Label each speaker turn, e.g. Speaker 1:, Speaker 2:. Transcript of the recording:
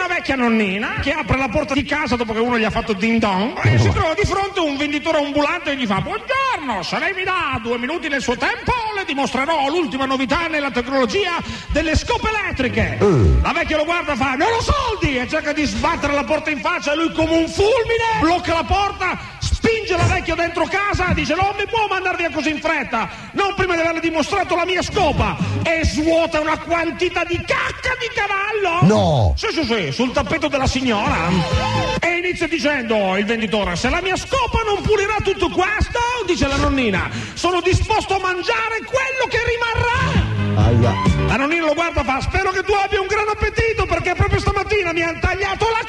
Speaker 1: una vecchia nonnina che apre la porta di casa dopo che uno gli ha fatto ding dong e si trova di fronte un venditore ambulante e gli fa: buongiorno, se lei mi dà 2 minuti del suo tempo le dimostrerò l'ultima novità nella tecnologia delle scope elettriche. La vecchia lo guarda e fa: non ho soldi, e cerca di sbattere la porta in faccia e lui come un fulmine blocca la porta, spinge la vecchia dentro casa, dice: non mi può mandare via così in fretta, non prima di averle dimostrato la mia scopa, e svuota una quantità di cacca di cavallo.
Speaker 2: No!
Speaker 1: Sì, sul tappeto della signora. E inizia dicendo il venditore: se la mia scopa non pulirà tutto questo, dice la nonnina, sono disposto a mangiare quello che rimarrà. La nonnina lo guarda e fa: spero che tu abbia un gran appetito, perché proprio stamattina mi hanno tagliato la